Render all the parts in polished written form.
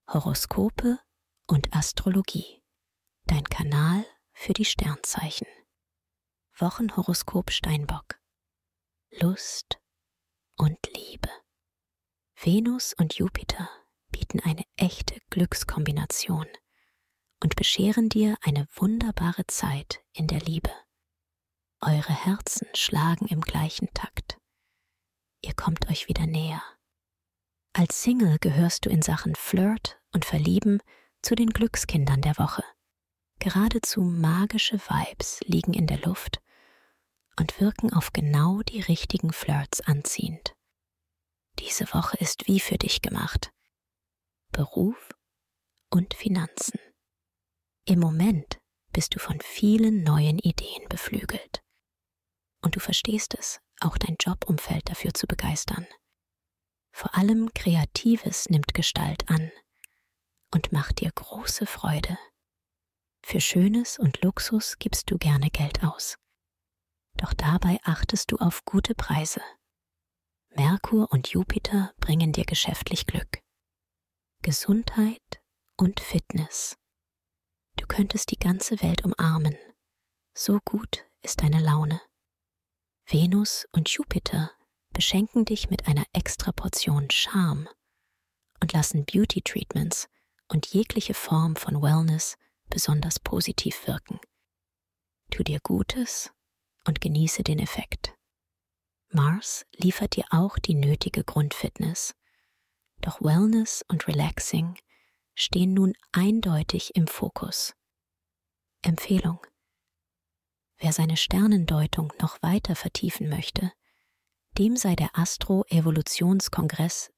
Horoskope und Astrologie. Dein Kanal für die Sternzeichen. Wochenhoroskop Steinbock. Lust und Liebe. Venus und Jupiter bieten eine echte Glückskombination und bescheren dir eine wunderbare Zeit in der Liebe. Eure Herzen schlagen im gleichen Takt. Ihr kommt euch wieder näher. Als Single gehörst du in Sachen Flirt und Verlieben zu den Glückskindern der Woche. Geradezu magische Vibes liegen in der Luft und wirken auf genau die richtigen Flirts anziehend. Diese Woche ist wie für dich gemacht. Beruf und Finanzen. Im Moment bist du von vielen neuen Ideen beflügelt. Und du verstehst es, auch dein Jobumfeld dafür zu begeistern. Vor allem Kreatives nimmt Gestalt an und macht dir große Freude. Für Schönes und Luxus gibst du gerne Geld aus. Doch dabei achtest du auf gute Preise. Merkur und Jupiter bringen dir geschäftlich Glück. Gesundheit und Fitness. Du könntest die ganze Welt umarmen. So gut ist deine Laune. Venus und Jupiter beschenken dich mit einer extra Portion Charme und lassen Beauty-Treatments und jegliche Form von Wellness besonders positiv wirken. Tu dir Gutes und genieße den Effekt. Mars liefert dir auch die nötige Grundfitness. Doch Wellness und Relaxing stehen nun eindeutig im Fokus. Empfehlung: Wer seine Sternendeutung noch weiter vertiefen möchte, dem sei der Astro-Evolutionskongress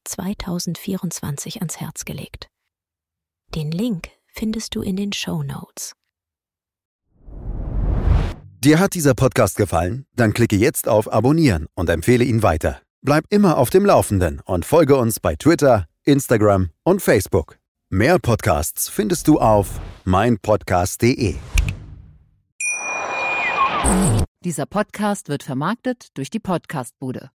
2024 ans Herz gelegt. Den Link findest du in den Shownotes. Dir hat dieser Podcast gefallen? Dann klicke jetzt auf Abonnieren und empfehle ihn weiter. Bleib immer auf dem Laufenden und folge uns bei Twitter, Instagram und Facebook. Mehr Podcasts findest du auf meinpodcast.de. Dieser Podcast wird vermarktet durch die Podcast-Bude.